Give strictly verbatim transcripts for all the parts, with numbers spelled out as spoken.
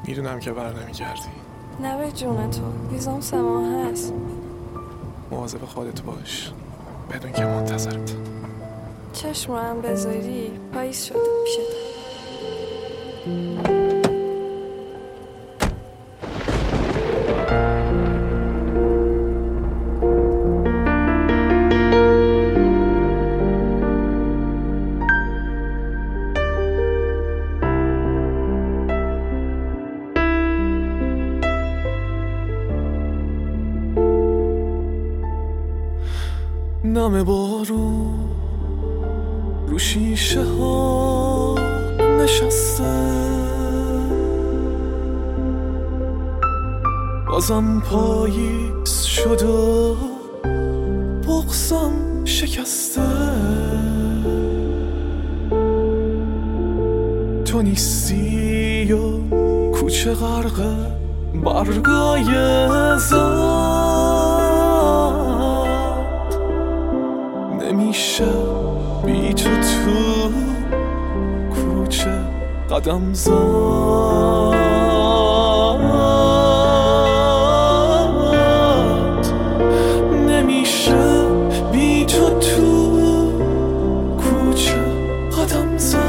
میدونم که بر نمیگردی. نه به جون تو، ویزام سه ماه هست. مواظب خودت باش، بدون که منتظرت. چشم رو هم بذاری پاییز شده پیشت. نم بارون رو شیشه ها نشسته، بازم پاییز شد و بغضم شکسته. تو نیستی و کوچه غرق برگای زد، نمیشه بی تو تو کوچه قدم زد. نمیشه بی تو تو کوچه قدم زد.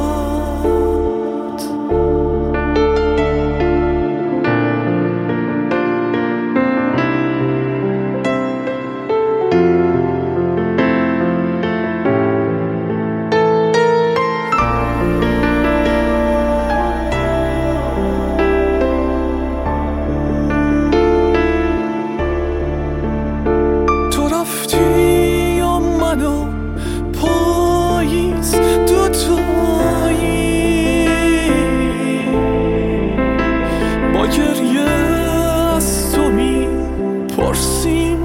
پرسیم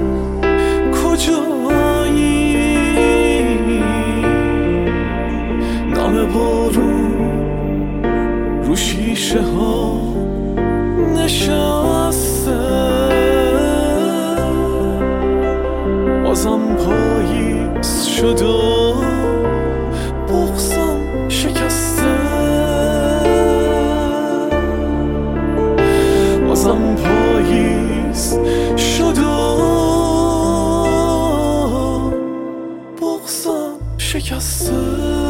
کجایی، نم بارون رو شیشه ها نشسته، بازم پاییز شد و بغضم شکسته. بازم پاییز شد و بغضم شکسته.